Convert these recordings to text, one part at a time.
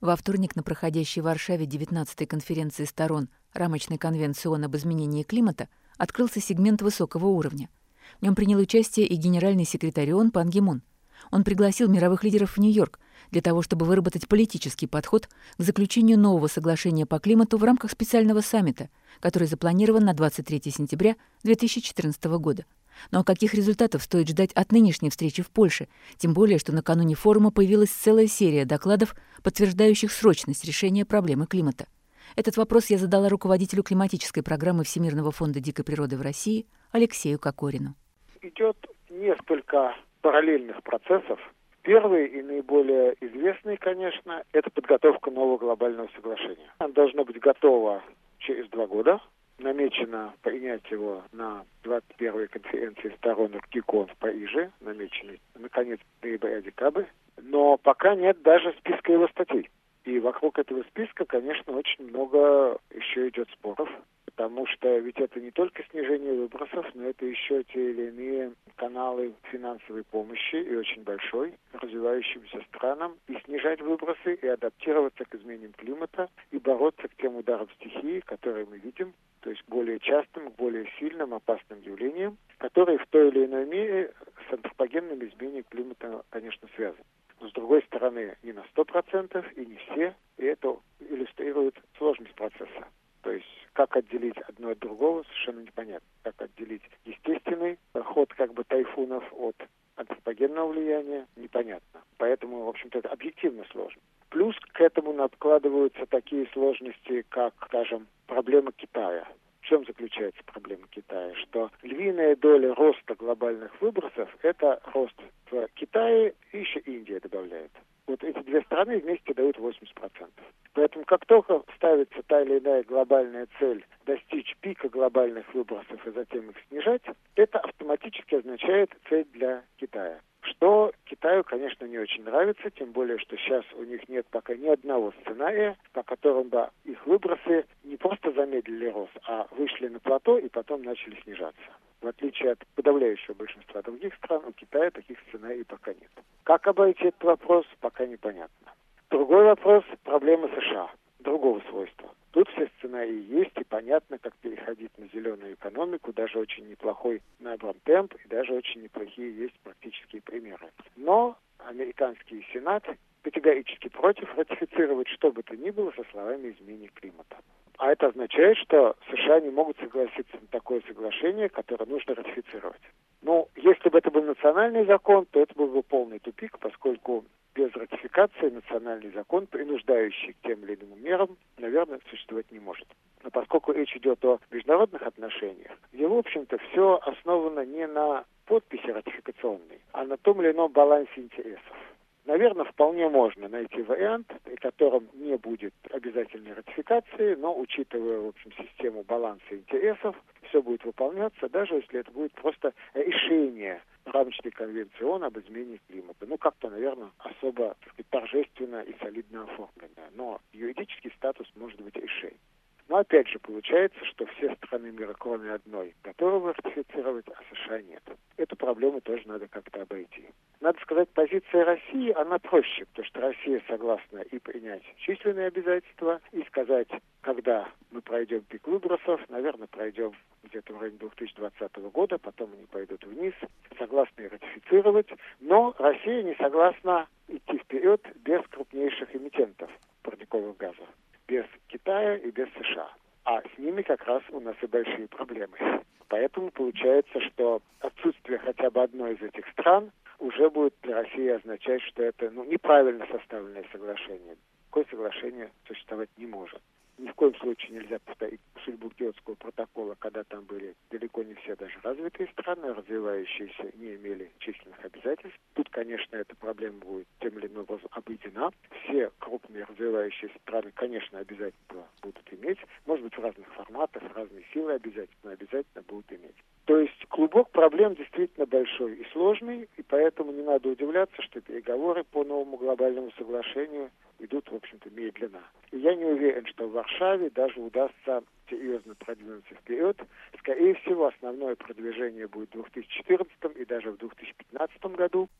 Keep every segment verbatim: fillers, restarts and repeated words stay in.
Во вторник на проходящей в Варшаве девятнадцатой конференции сторон Рамочной конвенции ООН об изменении климата открылся сегмент высокого уровня. В нем принял участие и генеральный секретарь ООН Пан Ги Мун. Он пригласил мировых лидеров в Нью-Йорк для того, чтобы выработать политический подход к заключению нового соглашения по климату в рамках специального саммита, который запланирован на двадцать третьего сентября две тысячи четырнадцатого года. Но каких результатов стоит ждать от нынешней встречи в Польше? Тем более, что накануне форума появилась целая серия докладов, подтверждающих срочность решения проблемы климата. Этот вопрос я задала руководителю климатической программы Всемирного фонда дикой природы в России Алексею Кокорину. Идет несколько параллельных процессов. Первый и наиболее известный, конечно, это подготовка нового глобального соглашения. Оно должно быть готово через два года. Намечено принять его на двадцать первой конференции сторон ГИКОН в Париже, намеченной на конец ноября-декабря. Но пока нет даже списка его статей. И вокруг этого списка, конечно, очень много еще идет споров, потому что ведь это не только снижение выбросов, но это еще те или иные каналы финансовой помощи, и очень большой, развивающимся странам, и снижать выбросы, и адаптироваться к изменениям климата, и бороться к тем ударам стихии, которые мы видим, то есть более частым, более сильным, опасным явлениям, которые в той или иной мере с антропогенным изменением климата, конечно, связаны. Но, с другой стороны, не на сто процентов и не все, и это иллюстрирует сложность процесса. То есть, как отделить одно от другого, совершенно непонятно. Как отделить естественный ход как бы тайфунов от антропогенного влияния, непонятно. Поэтому, в общем-то, это объективно сложно. Плюс к этому накладываются такие сложности, как, скажем, проблема Китая. В чем заключается проблема Китая? Что львиная доля роста глобальных выбросов – это рост в Китае, и еще Индия добавляет. Вот эти две страны вместе дают восемьдесят процентов. Поэтому как только ставится та или иная глобальная цель достичь пика глобальных выбросов и затем их снижать, это автоматически означает цель для Китая. Что Китаю, конечно, не очень нравится, тем более, что сейчас у них нет пока ни одного сценария, по которому бы их выбросы не просто замедлили рост, а вышли на плато и потом начали снижаться. В отличие от подавляющего большинства других стран, у Китая таких сценариев пока нет. Как обойти этот вопрос, пока непонятно. Другой вопрос – проблема США, другого свойства. Тут все сценарии есть, и понятно, как переходить на зеленую экономику, даже очень неплохой набран темп, и даже очень неплохие есть практические примеры. Но американский Сенат категорически против ратифицировать что бы то ни было со словами изменения климата. А это означает, что США не могут согласиться на такое соглашение, которое нужно ратифицировать. Ну, если бы это был национальный закон, то это был бы полный тупик, поскольку без ратификации национальный закон, принуждающий к тем или иным мерам, наверное, существовать не может. Но поскольку речь идет о международных отношениях, где, в общем-то, все основано не на подписи ратификационной, а на том или ином балансе интересов. Наверное, вполне можно найти вариант, при котором не будет обязательной ратификации, но, учитывая, в общем, систему баланса интересов, все будет выполняться, даже если это будет просто решение Рамочной конвенции ООН об изменении климата. Ну, как-то, наверное, особо, так сказать, торжественно и солидно оформленное. Но юридический статус может быть решением. Но опять же получается, что все страны мира, кроме одной, готовы ратифицировать, а США нет. Эту проблему тоже надо как-то обойти. Надо сказать, позиция России, она проще, потому что Россия согласна и принять численные обязательства, и сказать, когда мы пройдем пик выбросов, наверное, пройдем где-то в районе две тысячи двадцатого года, потом они пойдут вниз, согласны и ратифицировать, но Россия не согласна идти вперед без крупнейших эмитентов парниковых газов. Без Китая и без США. А с ними как раз у нас и большие проблемы. Поэтому получается, что отсутствие хотя бы одной из этих стран уже будет для России означать, что это ну, неправильно составленное соглашение. Такое соглашение существовать не может. Ни в коем случае нельзя повторить судьбу Киотского протокола, когда там были далеко не все даже развитые страны, развивающиеся не имели численных обязательств. Тут, конечно, эта проблема будет тем или иным образом обойдена. Все крупные развивающиеся страны, конечно, обязательно будут иметь. Может быть, в разных форматах, разные силы обязательно, обязательно будут иметь. То есть клубок проблем действительно большой и сложный, и поэтому не надо удивляться, что переговоры по новому глобальному соглашению идут, в общем-то, медленно. И я не уверен, что в Варшаве даже удастся серьезно продвинуться вперед. Скорее всего, основное продвижение будет в две тысячи четырнадцатом и даже в две тысячи пятнадцатом году.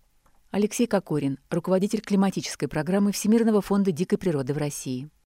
Алексей Кокорин, руководитель климатической программы Всемирного фонда дикой природы в России.